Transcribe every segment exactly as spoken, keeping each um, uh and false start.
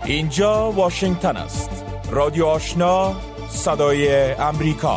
اینجا واشنگتن است. رادیو آشنا، صدای امریکا.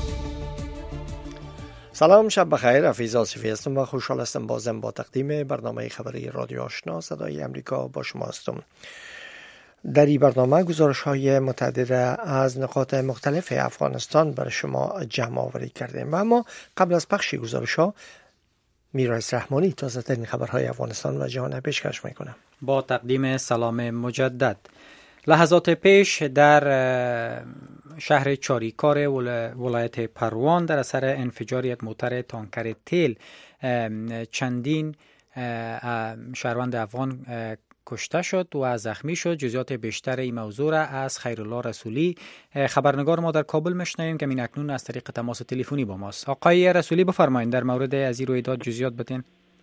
سلام، شب بخیر. حفیظ آصفی هستم و خوشحال هستم بازم با تقدیم برنامه خبری رادیو آشنا صدای امریکا با شما هستم. در این برنامه گزارش های متعدد از نقاط مختلف افغانستان برای شما جمع آوری کردیم و اما قبل از پخش گزارش ها میرایس رحمانی تازه ترین خبرهای افغانستان و جهان پیشکش میکنه. با تقدیم سلام مجدد. لحظات پیش در شهر چاریکار ولایت پروان در اثر انفجار یک موتر تانکر تیل چندین شهروند افغان کشته شد و زخمی شد. جزئیات بیشتر این موضوع را از خیرالله رسولی خبرنگار ما در کابل میشنویم که این اکنون از طریق تماس تلفنی با ماست. آقای رسولی بفرمایید در مورد از این رویداد جزئیات بدین.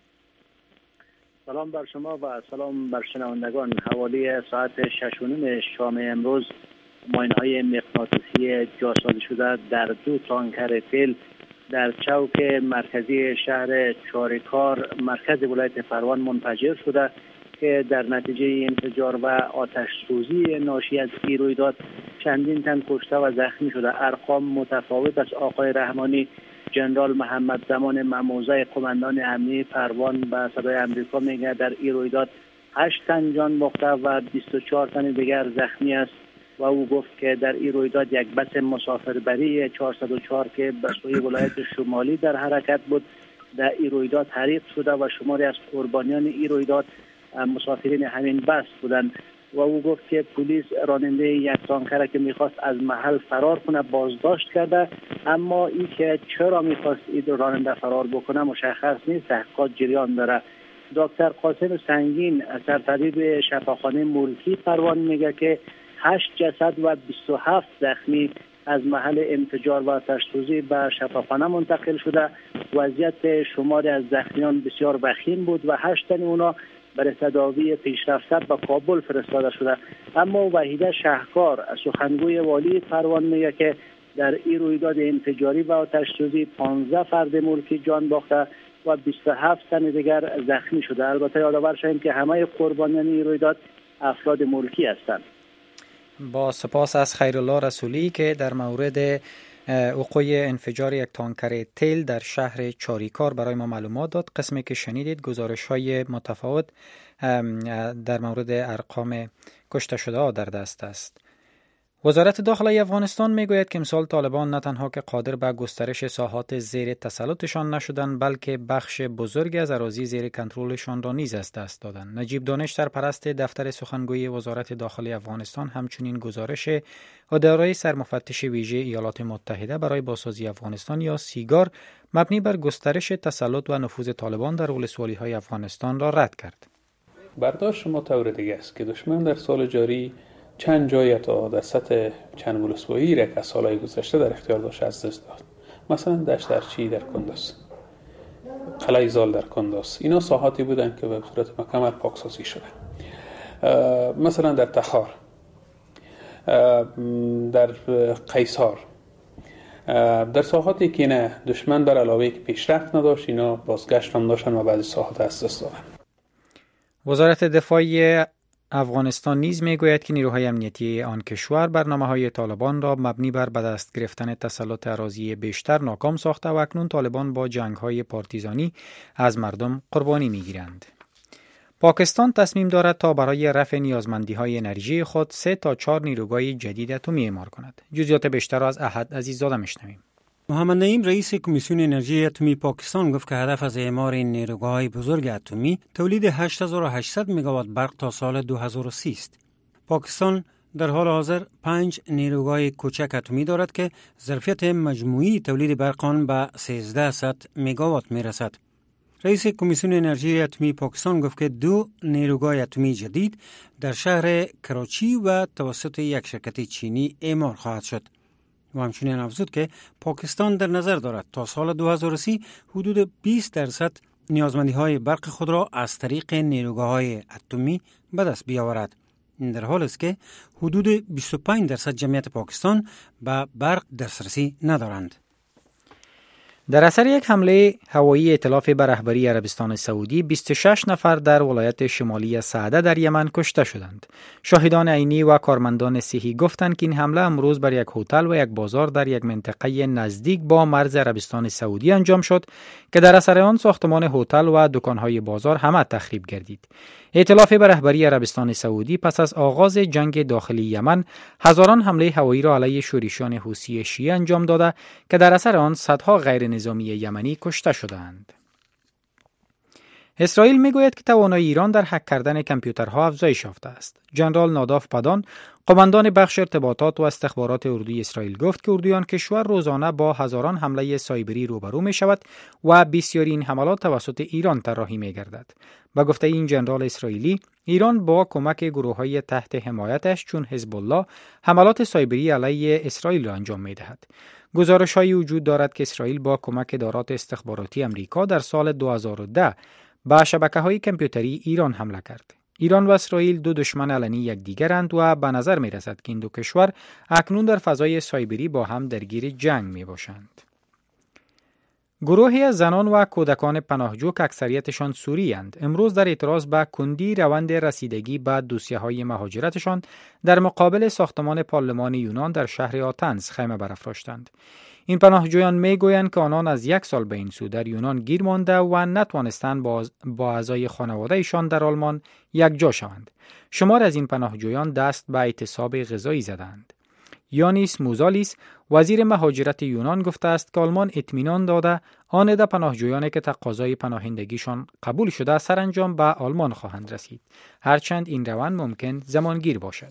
سلام بر شما و سلام بر شنوندگان. حوالی ساعت شش و نیم شام امروز ماین‌های مغناطیسی جاسازی شده در دو تانکر تیل در چوک مرکزی شهر چاریکار مرکز ولایت پروان منفجر شده که در نتیجه انفجار و آتش سوزی ناشی از این رویداد چندین تن کشته و زخمی شده. ارقام متفاوت از آقای رحمانی جنرال محمد زمان مموزه قماندان امنیه پروان به صدای امریکا میگه در این رویداد هشت تن جان باخته و بیست و چهار تن دیگر زخمی است و او گفت که در این رویداد یک بس مسافربری چهارصد و چهار که به سوی ولایت شمالی در حرکت بود در این رویداد حریق شده و شماری از قربانیان این رویداد مسافرین همین بس بودند و او گفت که پلیس راننده یک تانکر که میخواست از محل فرار کنه بازداشت کرده، اما این که چرا میخواست این راننده فرار بکنه مشخص نیست، تحقیقات جریان داره. دکتر قاسم سنگین سرطبیب شفاخانه ملکی پروان میگه که هشت جسد و بیست و هفت زخمی از محل انفجار و آتش سوزی به شفاخانه منتقل شده. وضعیت شماری از زخمیان بسیار وخیم بود و هشت تن اونا برای تداوی پیشرفته به کابل فرستاده شده. اما وحیده شهکار سخنگوی والی پروان میگه که در این رویداد انفجاری و آتش سوزی پانزده فرد ملکی جان باخته و بیست و هفت تن دیگر زخمی شده. البته یادآور شویم که همه قربانیان این رویداد افراد ملکی هستند. با سپاس از خیرالله رسولی که در مورد وقوع انفجار یک تانکر تیل در شهر چاریکار برای ما معلومات داد. قسمی که شنیدید گزارش های متفاوت در مورد ارقام کشته شده ها در دست است. وزارت داخلی افغانستان میگوید که امسال طالبان نه تنها که قادر به گسترش ساحات زیر تسلطشان نشدند بلکه بخش بزرگی از اراضی زیر کنترلشان را نیز از دست دادند. نجیب دانش سرپرست دفتر سخنگوی وزارت داخلی افغانستان همچنین گزارش اداره سرمفتش ویژه ایالات متحده برای بازسازی افغانستان یا سیگار مبنی بر گسترش تسلط و نفوذ طالبان در ولسوالی‌های افغانستان را رد کرد. برداشت ما طور دیگه است که دشمن در سال جاری چند جای تا در سطح چند ولسوالی را که از سالهای گذشته در اختیار داشت از دست داد. مثلا دشت درچی در کندوز، قلعه زال در کندوز، اینا ساحاتی بودند که به صورت مکمل پاکسازی شده. مثلا در تخار، در قیصار، در ساحاتی که نه دشمن بر علاوه که پیشرفت نداشت اینا بازگشت هم داشتن و بعضی ساحات از دست دادن. وزارت دفاع افغانستان نیز میگوید که نیروهای امنیتی آن کشور برنامه‌های طالبان را مبنی بر به دست گرفتن تسلط اراضی بیشتر ناکام ساخته و اکنون طالبان با جنگ‌های پارتیزانی از مردم قربانی می‌گیرند. پاکستان تصمیم دارد تا برای رفع نیازمندی‌های انرژی خود سه تا چهار نیروگاه جدید اتمی اعمار کند. جزئیات بیشتر از احد عزیززاده میشنویم. محمد نعیم رئیس کمیسیون انرژی اتمی پاکستان گفت که هدف از اعمار این نیروگاه‌های بزرگ اتمی تولید هشت هزار و هشتصد مگاوات برق تا سال دو هزار و سی است. پاکستان در حال حاضر پنج نیروگاه کوچک اتمی دارد که ظرفیت مجموعی تولید برق آن به سیزده مگاوات میرسد. رئیس کمیسیون انرژی اتمی پاکستان گفت که دو نیروگاه اتمی جدید در شهر کراچی و توسط یک شرکت چینی اعمار خواهد شد. و همچنین افزود که پاکستان در نظر دارد تا سال دو هزار و سی حدود بیست درصد نیازمندی های برق خود را از طریق نیروگاه های اتمی به دست بیاورد. این در حال است که حدود بیست و پنج درصد جمعیت پاکستان به برق دسترسی ندارند. در اثر یک حمله هوایی ائتلاف به رهبری عربستان سعودی، بیست و شش نفر در ولایت شمالی سعده در یمن کشته شدند. شاهدان عینی و کارمندان صحی گفتند که این حمله امروز بر یک هتل و یک بازار در یک منطقه نزدیک با مرز عربستان سعودی انجام شد که در اثر آن ساختمان هتل و دکان‌های بازار همه تخریب گردید. ائتلاف به رهبری عربستان سعودی پس از آغاز جنگ داخلی یمن هزاران حمله هوایی را علیه شورشیان حوثی شیعه انجام داده که در اثر آن صدها غیر نظامی یمنی کشته شدند. اسرائیل میگوید که توانایی ایران در هک کردن کامپیوترها افزایش یافته است. جنرال ناداف پادان، قماندان بخش ارتباطات و استخبارات اردوی اسرائیل گفت که اردوی آن کشور روزانه با هزاران حمله سایبری روبرو می شود و بسیاری این حملات توسط ایران طراحی می گردد. با گفته این جنرال اسرائیلی، ایران با کمک گروه‌های تحت حمایتش چون حزب الله حملات سایبری علیه اسرائیل را انجام می دهد. گزارش‌هایی وجود دارد که اسرائیل با کمک ادارات استخباراتی امریکا در سال دو هزار و ده به شبکه‌های کامپیوتری ایران حمله کرد. ایران و اسرائیل دو دشمن علنی یکدیگرند و به نظر می‌رسد که این دو کشور اکنون در فضای سایبری با هم درگیر جنگ می‌باشند. گروهی از زنان و کودکان پناهجو که اکثریتشان سوری‌اند، امروز در اعتراض به کندی روند رسیدگی به دوسیه‌های مهاجرتشان در مقابل ساختمان پارلمان یونان در شهر آتنز خیمه برافراشتند. این پناهجویان میگویند که آنان از یک سال به این سو در یونان گیر مانده و نتوانستند با, با اعضای خانواده‌شان در آلمان یکجا شوند. شمار از این پناهجویان دست به اعتصاب غذایی زدند. یانیس موزالیس، وزیر مهاجرت یونان، گفته است که آلمان اطمینان داده آن عده پناهجویانی که تقاضای پناهندگیشان قبول شده سرانجام به آلمان خواهند رسید، هرچند این روند ممکن زمانگیر باشد.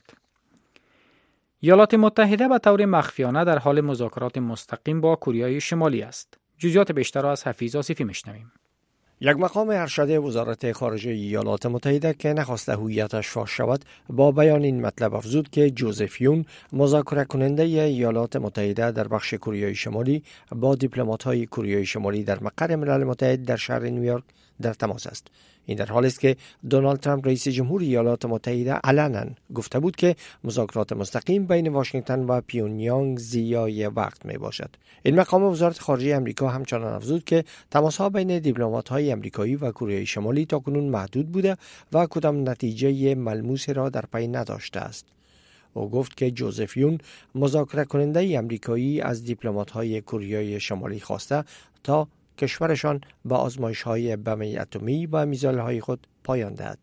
ایالات متحده به طور مخفیانه در حال مذاکرات مستقیم با کره شمالی است. جزئیات بیشتر را از حفیظ آصفی میشنویم. یک مقام ارشد وزارت خارجه ایالات متحده که نخواسته هویتش فاش شود با بیان این مطلب افزود که جوزف یون، مذاکره کننده ایالات متحده در بخش کره شمالی، با دیپلمات‌های کره شمالی در مقر ملل متحد در شهر نیویورک در تماس است. این در حالی است که دونالد ترامپ رئیس جمهور ایالات متحده علنا گفته بود که مذاکرات مستقیم بین واشنگتن و پیونیانگ ضیاع وقت می باشد. این مقام وزارت خارجه امریکا همچنان افزود که تماس‌ها بین دیپلمات‌های امریکایی و کره شمالی تاکنون محدود بوده و کدام نتیجه ملموسی را در پی نداشته است. او گفت که جوزف یون، مذاکره کننده امریکایی، از دیپلمات‌های کره شمالی خواسته تا کشورشان با آزمایش‌های بم اتمی و میزایل‌های خود پایان دهد.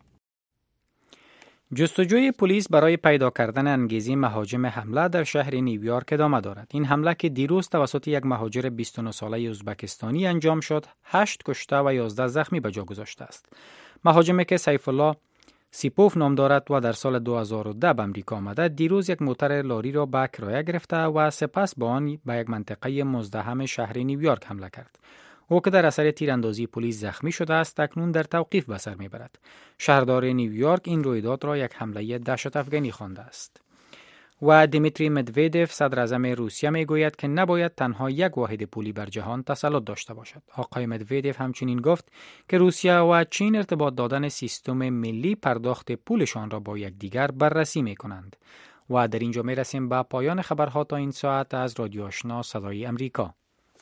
جستجوی پلیس برای پیدا کردن انگیزه مهاجم حمله در شهر نیویورک ادامه دارد. این حمله که دیروز توسط یک مهاجر بیست و نه ساله ازبکستانی انجام شد، هشت کشته و یازده زخمی به جا گذاشته است. مهاجمی که سیف الله سیپوف نام دارد و در سال دو هزار و ده به امریکا آمده، دیروز یک موتر لاری را به کرایه گرفته و سپس با آن به یک منطقه مزدحم شهر نیویورک حمله کرد. او که در اثر تیراندازی پلیس زخمی شده است، اکنون در توقیف به سر میبرد. شهردار نیویورک این رویداد را یک حمله دهشت افغانی خوانده است. و دیمیتری مدودوف، صدر اعظم روسیه، میگوید که نباید تنها یک واحد پولی بر جهان تسلط داشته باشد. آقای مدودوف همچنین گفت که روسیه و چین ارتباط دادن سیستم ملی پرداخت پولشان را با یکدیگر بررسی میکنند. و در اینجا میرسیم به پایان خبرها تا این ساعت از رادیو آشنا صدای امریکا.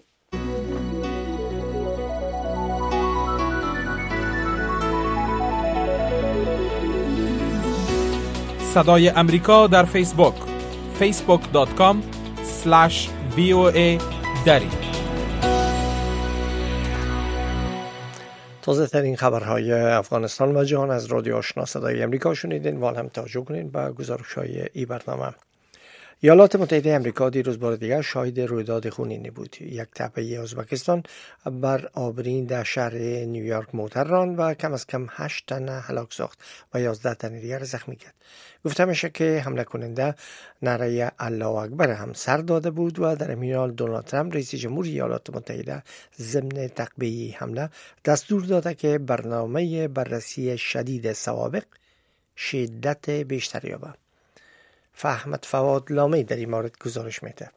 صدای امریکا در فیسبوک فیسبوک دات کام اسلش وی او ای دری. تازه ترین خبرهای افغانستان و جهان از رادیو آشنا صدای امریکا شنیدین. وال هم توجه کنین به گزارش‌های این برنامه. ایالات متحده امریکا دیروز بار دیگر شاهد رویداد خونینی بود. یک تپه ازبکستان بر آبرین در شهر نیویورک موتر راند و کم از کم هشت تن هلاک ساخت و یازده تن دیگر زخمی کرد. گفته میشه که حمله کننده نعره الله اکبر هم سر داده بود و در همین حال دونالد ترامپ رئیس جمهور ایالات متحده ضمن تقبیه حمله دستور داده که برنامه بررسی شدید سوابق شدت بیشتری یابد. فهمت فواد لامی در این مورد گزارش میده.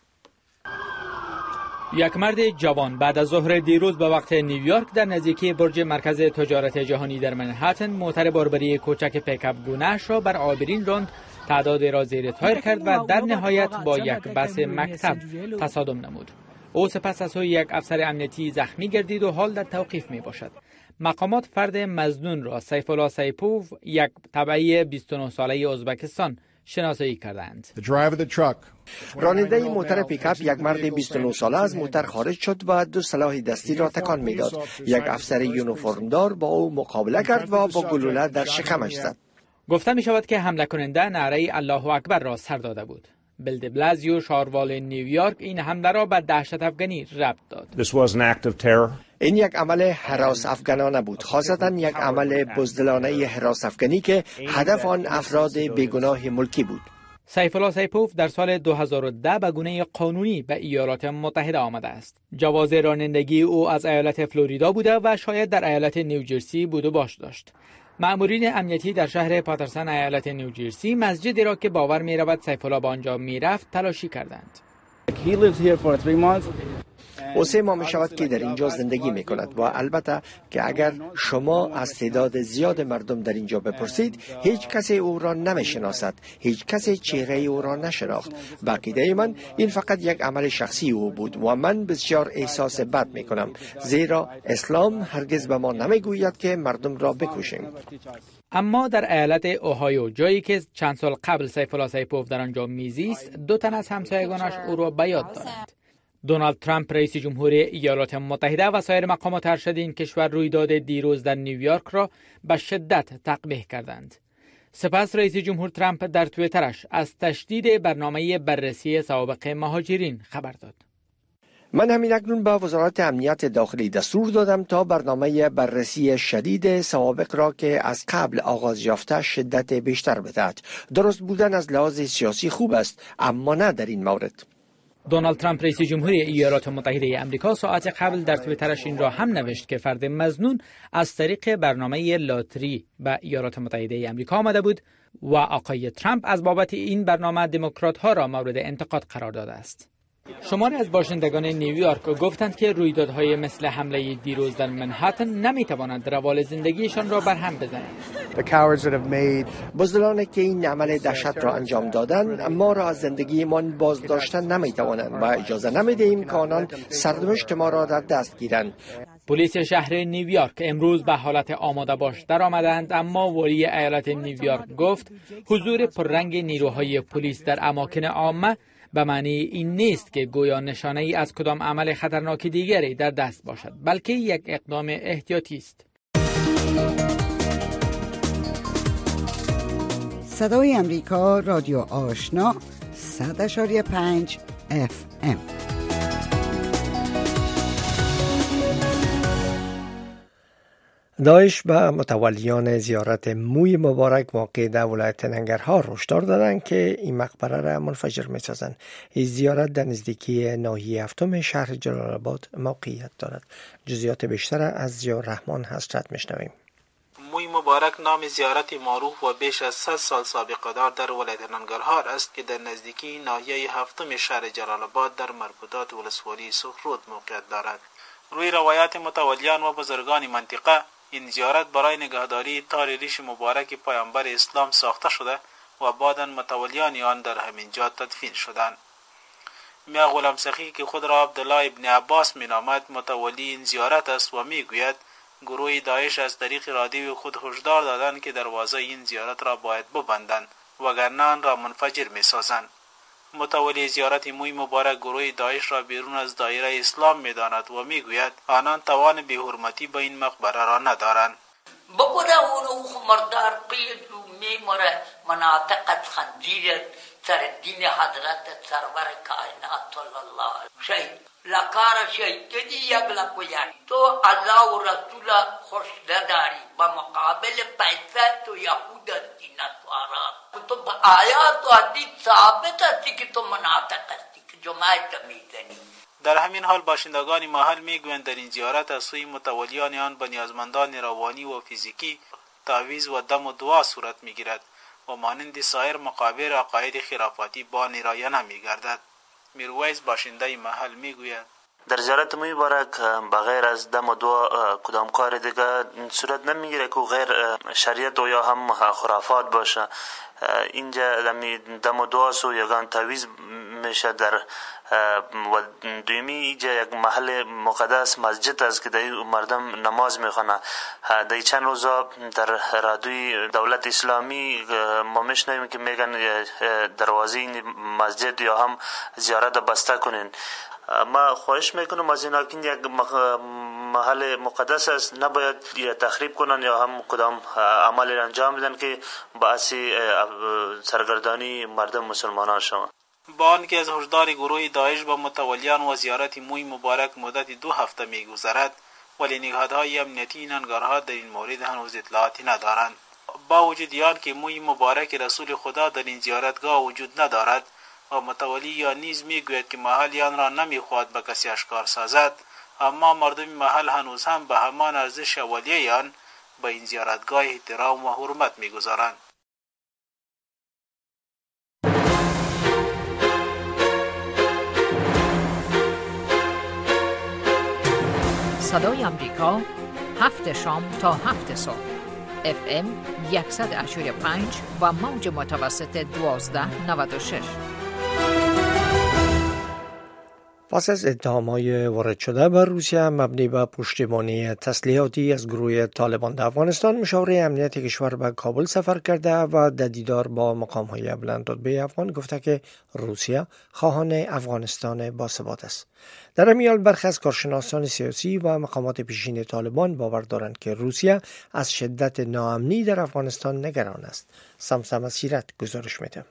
یک مرد جوان بعد از ظهر دیروز به وقت نیویورک در نزدیکی برج مرکز تجارت جهانی در منهتن موتر باربری کوچک پیکاپ گونه‌اش را بر آبرین راند، تعداد را زیر تایر کرد و در نهایت با یک بس مکتب تصادم نمود. او سپس از سوی یک افسر امنیتی زخمی گردید و حال در توقیف می باشد. مقامات فرد مظنون را سیف الله سیپوف، یک تبعی بیست و نه ساله ازبکستان شناسایی کردند. راننده موتر پیکاپ یک مرد بیست و نه ساله از موتر خارج شد و دو سلاح دستی را تکان میداد. یک افسر یونیفرمدار با او مقابله کرد و با گلوله در شکمش زد. گفته می شود که حمله کننده نعره الله اکبر را سر داده بود. بیل دی بلازیو، شهروال نیویورک، این حمله را به دهشت افغانی ربط داد. این یک عمل هراس افغانانه بود، خاصتا یک عمل بزدلانه هراس افغانی که هدف آن افراد بیگناه ملکی بود. سیف الله سیپوف در سال دو هزار و ده به گونه قانونی به ایالات متحده آمده است. جواز رانندگی او از ایالت فلوریدا بوده و شاید در ایالت نیوجرسی بود و باش داشت. مأمورین امنیتی در شهر پاترسن ایالت نیوجرسی مسجدی را که باور می رود سیف الله به آنجا می رفت تلاشی کردند. او سه ماه می شود که در اینجا زندگی می کند و البته که اگر شما از تعداد زیاد مردم در اینجا بپرسید، هیچ کسی او را نمی شناسد، هیچ کسی چهره او را نشناخت. به عقیده من این فقط یک عمل شخصی او بود و من بسیار احساس بد می کنم، زیرا اسلام هرگز به ما نمی گوید که مردم را بکشیم. اما در ایالت اوهایو، جایی که چند سال قبل سیف الله سیپوف در آنجا میزیست، دو تن از همسایگانش او را به یاد دارند. دونالد ترامپ رئیس جمهوری ایالات متحده و سایر مقامات ارشد این کشور رویداد دیروز در نیویورک را به شدت تقبیح کردند. سپس رئیس جمهور ترامپ در توییترش از تشدید برنامه بررسی سوابق مهاجرین خبر داد. من همین اکنون به وزارت امنیت داخلی دستور دادم تا برنامه بررسی شدید سوابق را که از قبل آغاز یافته شدت بیشتر بدهد. درست بودن از لحاظ سیاسی خوب است، اما نه در این مورد. دونالد ترامپ رئیس جمهوری ایالات متحده آمریکا ساعت قبل در توییترش این را هم نوشت که فرد مظنون از طریق برنامه لاتری به ایالات متحده آمریکا آمده بود و آقای ترامپ از بابت این برنامه دموکرات ها را مورد انتقاد قرار داده است. شماری از باشندگان نیویورک گفتند که رویدادهای مثل حمله دیروز در منهاتن نمیتوانند روال زندگیشان را برهم بزنند. بزدلانی که این عمل دهشت را انجام دادند ما را از زندگیمان بازداشتن نمیتوانند و اجازه نمیدهیم که آنان سرنوشت ما را در دست گیرند. پلیس شهر نیویورک امروز به حالت آماده باش در آمدند، اما ولی ایالت نیویورک گفت حضور پررنگ نیروهای پلیس در اماکن عامه به معنی این نیست که گویا نشانه ای از کدام عمل خطرناک دیگری در دست باشد، بلکه یک اقدام احتیاطی است. صدای امریکا، رادیو آشنا، صد اشاری پنج اف ام. داعش به متولیان زیارت موی مبارک واقع در ولایت ننگرهار هشدار دادند که این مقبره را منفجر می‌سازند. این زیارت در نزدیکی ناحیه هفتم شهر جلال آباد موقعیت دارد. جزئیات بیشتر از ضیاءالرحمن حضرت میشنویم. موی مبارک نام زیارتی معروف و بیش از صد سال سابقه دار در ولایت ننگرهار است که در نزدیکی ناحیه هفتم شهر جلال آباد در مربوطات ولسوالی سخرود موقعیت دارد. روی روایات متولیان و بزرگان منطقه، این زیارت برای نگهداری تار ریش مبارک پیامبر اسلام ساخته شده و بعداً متولیان آن در همین جا تدفین شدند. میا غلام سخی که خود را عبدالله ابن عباس مینامد متولی این زیارت است و میگوید گروه داعش از طریق رادیو خود هشدار دادند که دروازه این زیارت را باید ببندند وگرنه آن را منفجر میسازند. متولی زیارت موی مبارک گروه داعش را بیرون از دایره اسلام می‌داند و میگوید آنان توان بی‌حرمتی به این مقبره را ندارند. بگوده اونو مردار قید میموره مناطقت خنجیرت سر دین حضرت سرور کائنات صلی الله علیه شهید لکار شهید یک لکو یک تو الله و رسول خوش نداری با مقابل پیسه تو یهود دینت و عرب تو با آیات و حدیث ثابت هستی که تو مناطق هستی که جمعیت میزنی. در همین حال باشندگان محل میگویند در این زیارت از سوی متولیان آن به نیازمندان روانی و فیزیکی تعویض و دم و دعا صورت میگیرد و مانند سایر مقابر عقاید خرافاتی با نیرایه نمیگردد. میرویس باشنده محل میگوید در زیارت موی مبارک بغیر از دم و دعا کدام کار دیگه صورت نمیگیره که غیر شریعت و یا هم خرافات باشه. اینجا دم و دعا سو یگان تعویض میشه در و دومی اینجا یک محل مقدس مسجد است که در مردم نماز میخوانند. در چند روزا در رادیوی دولت اسلامی ما میشنویم که میگن دروازه این مسجد یا هم زیارت بسته کنین. ما خواهش میکنم از اینا که یک محل مقدس است، نباید یا تخریب کنن یا هم کدام عمل انجام بدن که باعث سرگردانی مردم مسلمانان شود. با آنکه از هشدار گروه داعش با متولیان و زیارت موی مبارک مدت دو هفته میگذرد، ولی نهادهای امنیتی این انگارها در این مورد هنوز اطلاعاتی ندارند. با وجود آن که موی مبارک رسول خدا در این زیارتگاه وجود ندارد و متولی یا نیز میگوید که محل آن را نمیخواهد به کسی اشکار سازد، اما مردم محل هنوز هم به همان ارزش اولیه آن به این زیارتگاه احترام و حرمت میگذارند. صدای آمریکا، هفت شام تا هفت صبح، اف ام صد و هشت و پنج و موج متوسط دوازده نود و شش. پس از اتهام‌های وارد شده بر روسیه مبنی بر پشتیبانی تسلیحاتی از گروه طالبان در افغانستان، مشاور امنیت کشور به کابل سفر کرده و در دیدار با مقام‌های بلندرتبه افغان گفته که روسیه خواهان افغانستان باثبات است. در این حال برخی از کارشناسان سیاسی و مقامات پیشین طالبان باور دارند که روسیه از شدت ناامنی در افغانستان نگران است. سمسم سیرت گزارش می‌دهد.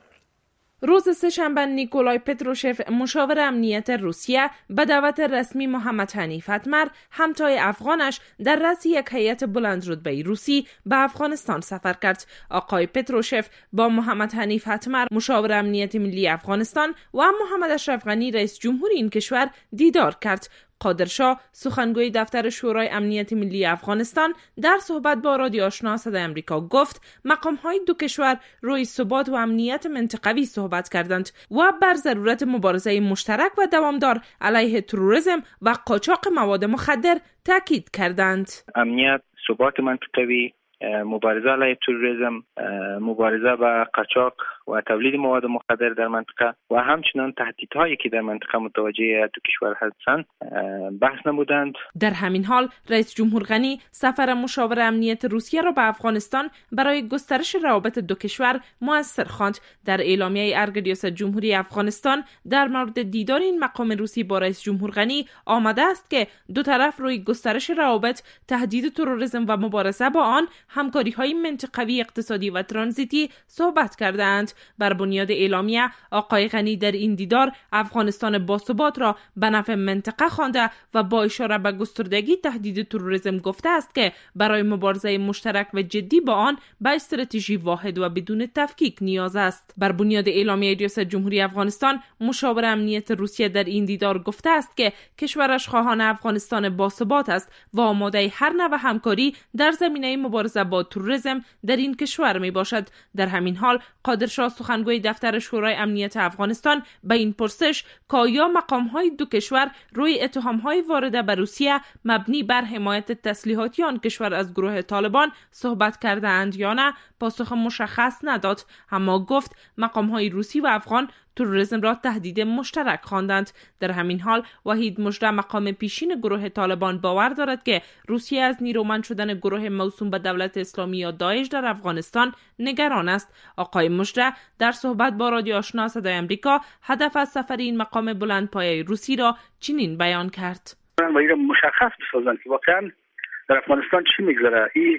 روز سه‌شنبه نیکولای پتروشف، مشاور امنیت روسیه، به دعوت رسمی محمد حنیف اتمر، همتای افغانش، در رأس یک هیئت بلندرتبه روسی به افغانستان سفر کرد. آقای پتروشف با محمد حنیف اتمر، مشاور امنیت ملی افغانستان، و محمد اشرف غنی، رئیس جمهور این کشور، دیدار کرد. قادر شاه، سخنگوی دفتر شورای امنیت ملی افغانستان، در صحبت با رادیو آشنا صدای آمریکا گفت مقام‌های دو کشور روی ثبات و امنیت منطقوی صحبت کردند و بر ضرورت مبارزه مشترک و دوامدار علیه تروریسم و قاچاق مواد مخدر تاکید کردند. امنیت، ثبات منطقوی، مبارزه علیه تروریسم، مبارزه با قاچاق و تولید مواد مخدر در منطقه و همچنان تهدیدهایی که در منطقه متوجه دو کشور هستند بحث نمودند. در همین حال رئیس جمهور غنی سفر مشاور امنیت روسیه را به افغانستان برای گسترش روابط دو کشور مؤثر خواند. در اعلامیه ارگ ریاست جمهوری افغانستان در مورد دیدار این مقام روسی با رئیس جمهور غنی آمده است که دو طرف روی گسترش روابط، تهدید تروریسم و مبارزه با آن، همکاری‌های منطقوی، اقتصادی و ترانزیتی صحبت کردند. بر بنیاد اعلامیه، آقای غنی در این دیدار افغانستان باثبات را به نفع منطقه خوانده و با اشاره به گستردگی تهدید تروریسم گفته است که برای مبارزه مشترک و جدی با آن به استراتژی واحد و بدون تفکیک نیاز است. بر بنیاد اعلامیه ریاست جمهوری افغانستان، مشاور امنیت روسیه در این دیدار گفته است که کشورش خواهان افغانستان باثبات است و آماده هر نوع همکاری در زمینه مبارزه با تروریسم در این کشور می باشد. در همین حال قادر شاه، سخنگوی دفتر شورای امنیت افغانستان، به این پرسش که آیا مقام‌های دو کشور روی اتهام‌های وارده به روسیه مبنی بر حمایت تسلیحاتی آن کشور از گروه طالبان صحبت کرده اند یا نه، پاسخ مشخص نداد، اما گفت مقام‌های روسی و افغان تروریسم را تهدید مشترک خواندند. در همین حال وحید مژده، مقام پیشین گروه طالبان، باور دارد که روسیه از نیرومند شدن گروه موسوم به دولت اسلامی یا داعش در افغانستان نگران است. آقای مژده در صحبت با رادیو آشنا صدای آمریکا هدف از سفر این مقام بلندپایه روسی را چنین بیان کرد: باید مشخص بسازند که واقعا در افغانستان چی میگذره. این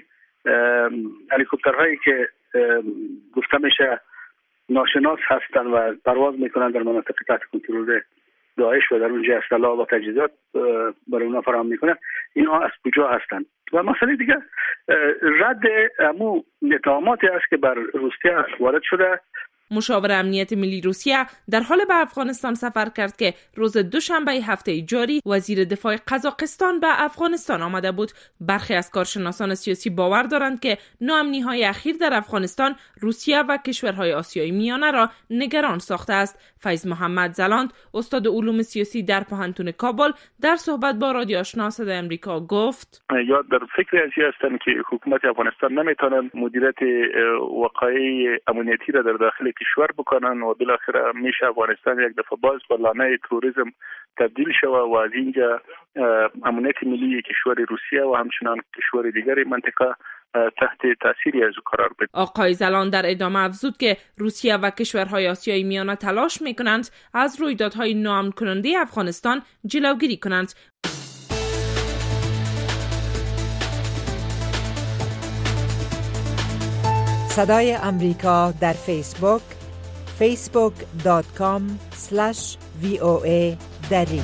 هلیکوپترهایی که گفته میشه ناشناس هستند و پرواز میکنند در مناطق تحت کنترل داعش و در اونجا اسلحه و تجهیزات برای اونا فراهم میکنند، اینها از کجا هستند؟ و مسئله دیگه رد امو اتهاماتی است که بر روسیه وارد شده. مشاور امنیت ملی روسیه در حال به افغانستان سفر کرد که روز دوشنبه هفته جاری وزیر دفاع قزاقستان به افغانستان آمده بود. برخی از کارشناسان سیاسی باور دارند که ناامنی‌های اخیر در افغانستان روسیه و کشورهای آسیای میانه را نگران ساخته است. فیض محمد زلاند، استاد علوم سیاسی در پوهنتون کابل، در صحبت با رادیو آشنا صدای آمریکا گفت: یا در فکر ازی هستند که حکومت افغانستان نمیتونه مدیریت وقایع امنیتی را در داخل کشور بکنن و بالاخره میشه افغانستان یک دفعه باز به لانه توریسم تبدیل شود و از اینجا امنیت ملی کشور روسیه و همچنان کشور دیگر منطقه تحت تأثیری از قرار بده. آقای زلان در ادامه افزود که روسیه و کشورهای آسیای میانه تلاش میکنند از رویدادهای ناامن کننده افغانستان جلوگیری کنند. صدای امریکا در فیسبوک فیسبوک دات کام اسلش وی او ای دری.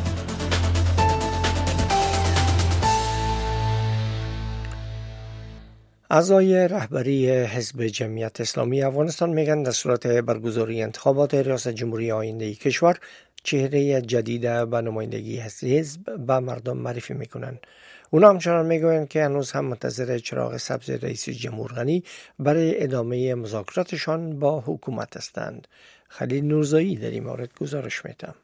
اعضای رهبری حزب جمعیت اسلامی افغانستان میگن در صورت برگزاری انتخابات ریاست جمهوری آینده کشور چهره جدید به نمایندگی حزب به مردم معرفی میکنن. اونا همچنان میگویند که هنوز هم منتظر چراغ سبز رئیس جمهور غنی برای ادامه مذاکراتشان با حکومت هستند. خلیل نورزایی در این مورد گزارش میده.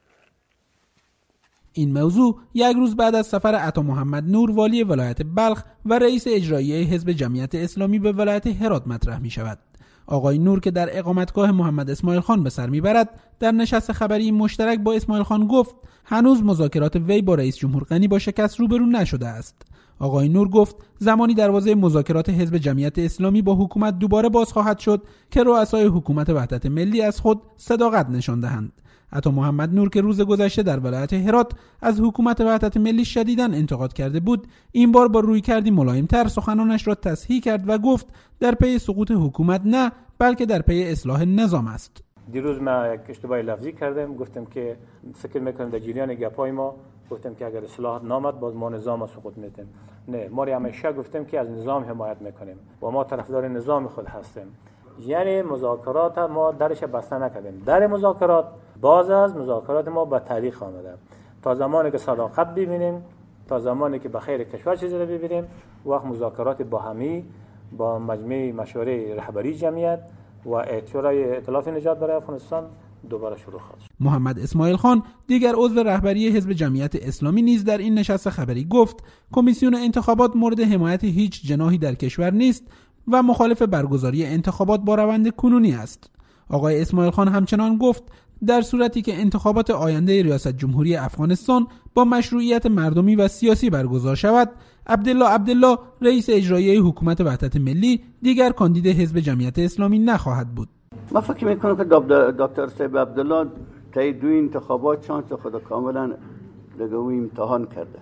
این موضوع یک روز بعد از سفر عطا محمد نور والی ولایت بلخ و رئیس اجرایی حزب جمعیت اسلامی به ولایت هرات مطرح می شود. آقای نور که در اقامتگاه محمد اسماعیل خان به سر میبرد در نشست خبری مشترک با اسماعیل خان گفت هنوز مذاکرات وی با رئیس جمهور غنی با شکست روبرو نشده است. آقای نور گفت زمانی دروازه مذاکرات حزب جمعیت اسلامی با حکومت دوباره باز خواهد شد که رؤسای حکومت وحدت ملی از خود صداقت نشان دهند. عطا محمد نور که روز گذشته در ولایت هرات از حکومت وحدت ملی شدیداً انتقاد کرده بود، این بار با رویکردی ملایم‌تر سخنانش را تصحیح کرد و گفت در پی سقوط حکومت نه، بلکه در پی اصلاح نظام است. دیروز ما یک اشتباه لفظی کردم، گفتم که فکر میکنم در جریان گپای ما گفتم که اگر اصلاحات نامد باز ما نظام سقوط میتیم. نه، ما همیشه گفتم که از نظام حمایت میکنیم و ما طرفدار نظام خود هستیم. یعنی مذاکرات ما درش بسته نکردیم. در مذاکرات باز از مذاکرات ما به تاریخ آمده. تا زمانی که صداقت ببینیم، تا زمانی که به خیر کشور چیزی رو ببینیم، وقت مذاکرات باهمی با مجمع مشورت رهبری جمعیت و ائتلای ائتلاف نجات برای افغانستان دوباره شروع خواهد شد. محمد اسماعیل خان دیگر عضو رهبری حزب جمعیت اسلامی نیز در این نشست خبری گفت کمیسیون انتخابات مورد حمایت هیچ جناحی در کشور نیست و مخالف برگزاری انتخابات با روند کنونی است. آقای اسماعیل خان همچنان گفت در صورتی که انتخابات آینده ریاست جمهوری افغانستان با مشروعیت مردمی و سیاسی برگزار شود، عبدالله عبدالله رئیس اجرایی حکومت وحدت ملی دیگر کاندید حزب جمعیت اسلامی نخواهد بود. من فکر میکنم که دکتر صاحب عبدالله طی دو انتخابات چانس خود کاملا دیگه امتحان کرده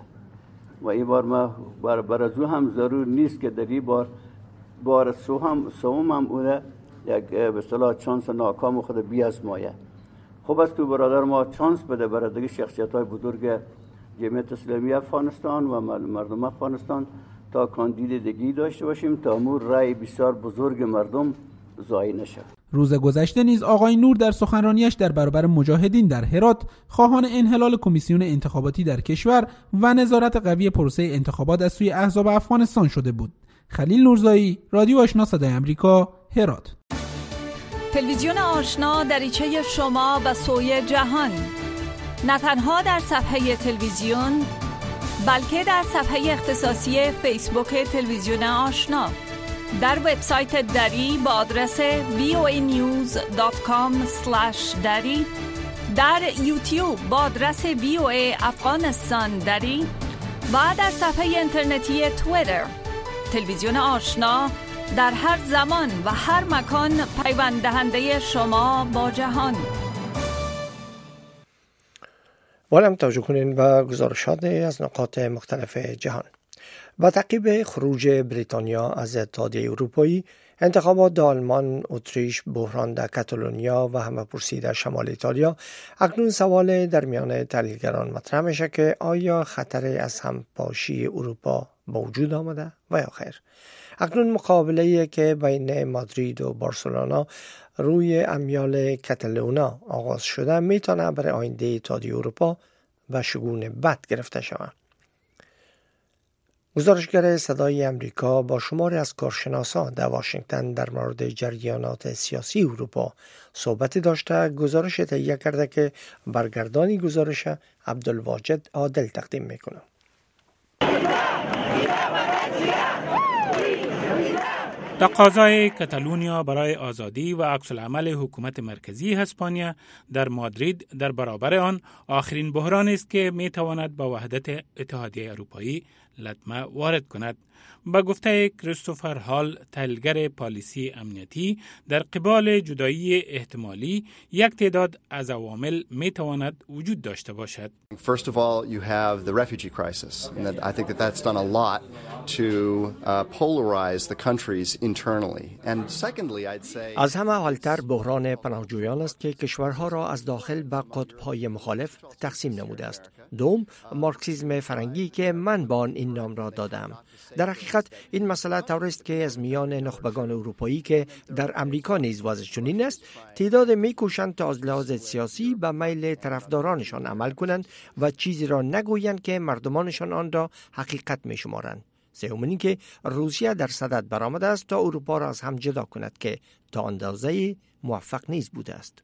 و این بار ما بر برازو هم ضرور نیست که در این بار بار سوم سوم هم اونه یک به اصطلاح چانس ناکام خود بیازمایه. خوب است که برادر ما چانس بده برای دیگه شخصیت‌های بزرگ جمعیت اسلامی افغانستان و مردم افغانستان تا کاندید دیگی داشته باشیم تا امور رای بسیار بزرگ مردم ضایع نشه. روز گذشته نیز آقای نور در سخنرانیش در برابر مجاهدین در هرات خواهان انحلال کمیسیون انتخاباتی در کشور و نظارت قوی پروسه انتخابات از سوی احزاب افغانستان شده بود. خلیل نورزایی، رادیو آشنا صدای امریکا، هرات. تلویزیون آشنا دریچه شما به سوی جهان، نه تنها در صفحه تلویزیون بلکه در صفحه اختصاصی فیسبوک تلویزیون آشنا، در وبسایت دری با آدرس وی او ای نیوز دات کام اسلش دری، در یوتیوب با آدرس وی او ای افغانستان دری و در صفحه اینترنتی توییتر. تلویزیون آشنا در هر زمان و هر مکان پیوند دهنده شما با جهان. بالا هم توجه کنین به گزارشات از نقاط مختلف جهان. با تعقیب خروج بریتانیا از اتحادیه اروپایی، انتخابات در آلمان، اتریش، بحران در کاتالونیا و همه‌پرسی در شمال ایتالیا، اکنون سوال در میان تحلیلگران مطرح میشه که آیا خطری از همپاشی اروپا به وجود آمده و یا خیر. اکنون مقابله‌ای که بین مادرید و بارسلونا روی امیال کاتالونا آغاز شده میتونه برای آینده اتحادیه اروپا و شگون بد گرفته شود. گزارشگر صدای امریکا با شماری از کارشناسان در واشنگتن در مورد جریانات سیاسی اروپا صحبتی داشته. گزارش تهیه کرده که برگردانی گزارش عبدالواجد عادل تقدیم میکنه. تقاضای کاتالونیا برای آزادی و عکس العمل حکومت مرکزی اسپانیا در مادرید در برابر آن آخرین بحران است که می تواند با وحدت اتحادیه اروپایی لطمه وارد کند. با گفته کریستوفر هال، تحلیلگر پالیسی امنیتی، در قبال جدایی احتمالی یک تعداد از عوامل می تواند وجود داشته باشد. First of all, you have the refugee crisis, and that I think that that's done a lot to uh, polarize the countries internally. And secondly, I'd say از همه حالتر بحران پناهجویان است که کشورها را از داخل به قطب‌های مخالف تقسیم نموده است. دوم، مارکسیسم فرنگی که من با آن این نام را دادم. در حقیقت این مسئله طوری است که از میان نخبگان اروپایی که در امریکا نیز وضع چنین است، تعداد می‌کوشند تا از لحاظ سیاسی به میل طرفدارانشان عمل کنند و چیزی را نگویند که مردمانشان آن را حقیقت می‌شمارند. سوم این که روسیه در صدد برآمده است تا اروپا را از هم جدا کند که تا اندازه‌ای موفق نیز بوده است.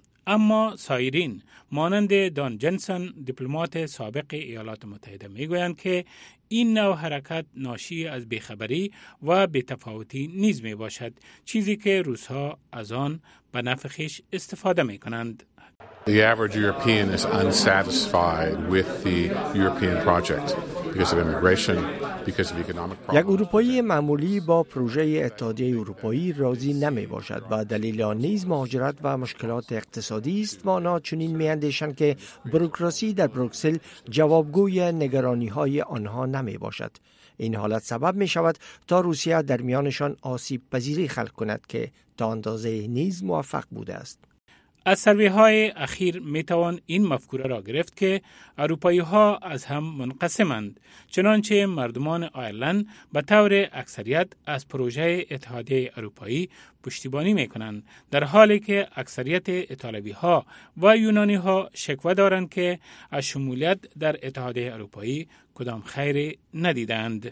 اما سایرین مانند دان جنسن، دیپلمات سابق ایالات متحده، میگویند که این نوع حرکت ناشی از بیخبری و بی‌تفاوتی نیز می باشد، چیزی که روس‌ها از آن به نفع خویش استفاده می کنند. The average European is unsatisfied with the European project because of immigration, because of economic problems. یک اروپایی معمولی با پروژه اتحادیه اروپایی راضی نمی باشد و دلیل آن نیز مهاجرت و مشکلات اقتصادی است و آنها چنین می اندیشند که بروکراسی در بروکسل جوابگوی نگرانی‌های آنها نمی باشد. این حالت سبب می شود تا روسیه در میانشان آسیب پذیری خلق کند که تا اندازه نیز موفق بوده است. از سروی‌های اخیر میتوان این مفکوره را گرفت که اروپایی ها از هم منقسمند، چنانچه مردمان آیرلند به طور اکثریت از پروژه اتحادیه اروپایی پشتیبانی میکنند، در حالی که اکثریت ایتالیایی ها و یونانی ها شکوه دارند که از شمولیت در اتحادیه اروپایی کدام خیری ندیدند.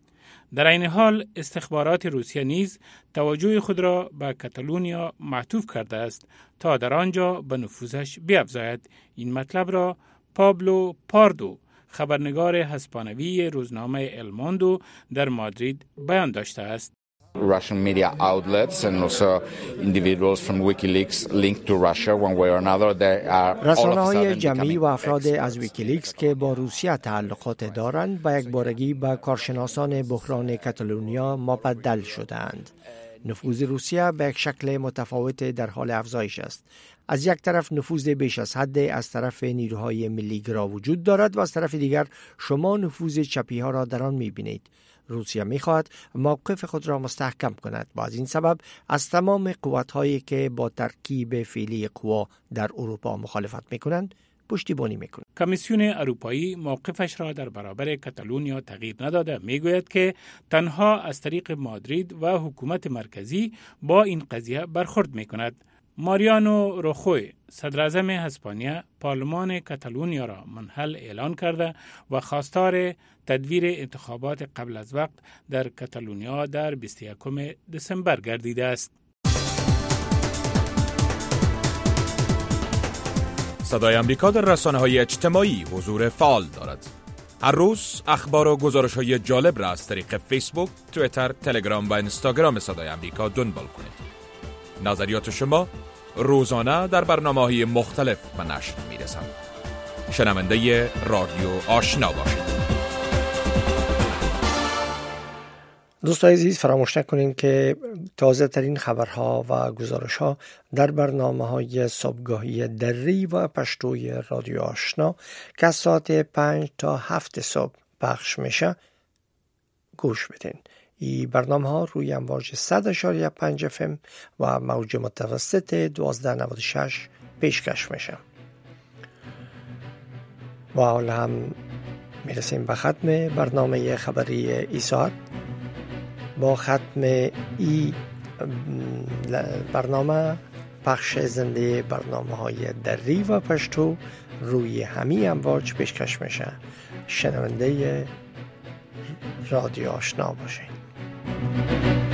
در این حال استخبارات روسیه نیز توجه خود را به کاتالونیا معطوف کرده است تا در آنجا به نفوذش بیفزاید. این مطلب را پابلو پاردو، خبرنگار اسپانیایی روزنامه ال موندو در مادرید بیان داشته است. Russian media outlets and also individuals from WikiLeaks linked to Russia one way or another. They are رسانه‌های جمعی و افراد از ویکیلیکس که با روسیه تعلقات دارند با یک بارگی به کارشناسان بحران کاتالونیا مبدل شدند. نفوذ روسیه به یک شکل متفاوت در حال افزایش است. از یک طرف نفوذ بیش از حد از طرف نیروهای ملی‌گرا وجود دارد و از طرف دیگر شما نفوذ چپی‌ها را در آن می‌بینید. روسیه می‌خواهد موقف خود را مستحکم کند و از این سبب از تمام قوت‌هایی که با ترکیب فعلی قوا در اروپا مخالفت می‌کنند پشتیبانی می‌کند. کمیسیون اروپایی موقفش را در برابر کاتالونیا تغییر نداده، میگوید که تنها از طریق مادرید و حکومت مرکزی با این قضیه برخورد می‌کند. ماریانو روخوی، صدر اعظم اسپانیا، پارلمان کاتالونیا را منحل اعلان کرده و خواستار تدویر انتخابات قبل از وقت در کاتالونیا در بیست و یکم دسامبر گردیده است. صدای امریکا در رسانه‌های اجتماعی حضور فعال دارد. هر روز اخبار و گزارش‌های جالب را از طریق فیسبوک، توییتر، تلگرام و اینستاگرام صدای امریکا دنبال کنید. نظریات شما روزانه در برنامه‌های مختلف به نشر می‌رسند. شنونده رادیو آشنا باشید. دوستان عزیز، فراموش نکنید که تازه ترین خبرها و گزارش‌ها در برنامه‌های صبحگاهی دری و پشتوی رادیو آشنا که از ساعت پنج تا هفت صبح پخش میشه گوش بدین. این برنامه ها روی امواج صد اشاری پنج اف ام و موج متوسط دوازده نود و شش پیشکش میشه. و حالا هم میرسیم به ختم برنامه خبری ای ساعت. با ختم ای برنامه پخش زنده برنامه های دری و پشتو روی همین امواج پیشکش میشه. شنونده رادیو آشنا باشین.